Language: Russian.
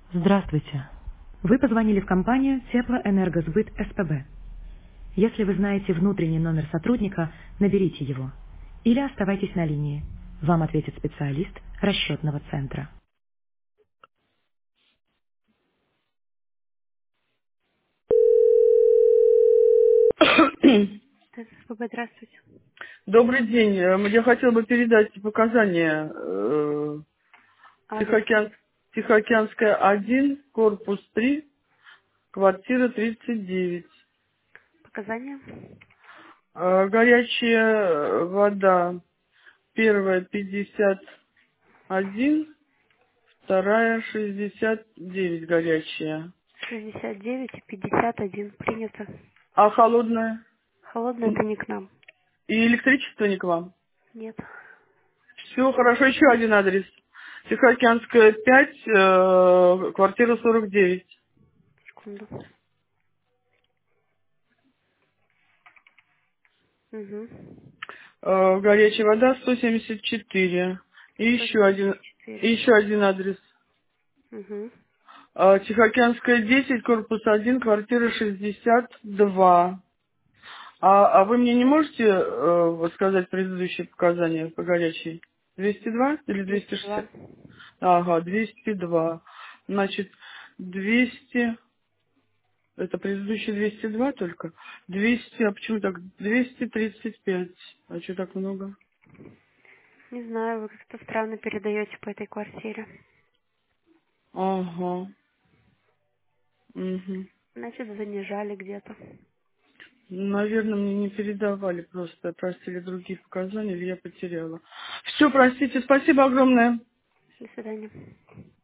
Здравствуйте. Вы позвонили в компанию Теплоэнергосбыт СПБ. Если вы знаете внутренний номер сотрудника, наберите его. Или оставайтесь на линии. Вам ответит специалист расчетного центра. СПБ, здравствуйте. Добрый день. Я хотела бы передать показания Адрес Тихоокеан- Тихоокеанская 1, корпус 3, квартира 39. показания. Горячая вода. Первая 51, вторая 69 горячая. 69 и 51 принято. А холодная? Холодно это не к нам. И электричество не к вам? Нет. Все, хорошо. Еще один адрес. Тихоокеанская 5, квартира 49. Секунду. Угу. Горячая вода 174. И еще 174. один адрес. Угу. Тихоокеанская 10, корпус 1, квартира 62. А вы мне не можете вот сказать предыдущие показания по горячей? 202 или 202. 260? Ага, 202. Значит, 200. Это предыдущий 202 только? 200, а почему так? 235. А что так много? Не знаю, вы как-то странно передаете по этой квартире. Ага. Угу. Значит, занижали где-то. Наверное, мне не передавали, просто просили другие показания, или я потеряла. Все, простите, спасибо огромное. До свидания.